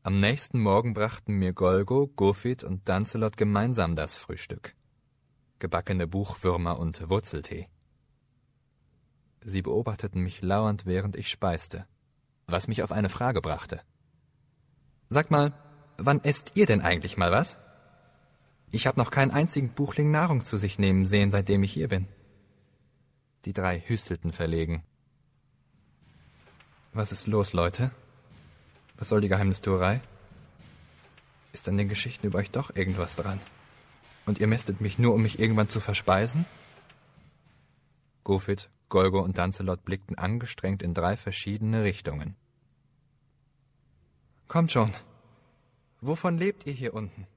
Am nächsten Morgen brachten mir Golgo, Gofid und Dancelot gemeinsam das Frühstück. Gebackene Buchwürmer und Wurzeltee. Sie beobachteten mich lauernd, während ich speiste, was mich auf eine Frage brachte. »Sag mal, wann esst ihr denn eigentlich mal was? Ich habe noch keinen einzigen Buchling Nahrung zu sich nehmen sehen, seitdem ich hier bin.« Die 3 hüstelten verlegen. »Was ist los, Leute? Was soll die Geheimnistuerei? Ist an den Geschichten über euch doch irgendwas dran? Und ihr mästet mich nur, um mich irgendwann zu verspeisen?« Gofid, Golgo und Dancelot blickten angestrengt in 3 verschiedene Richtungen. »Kommt schon! Wovon lebt ihr hier unten?«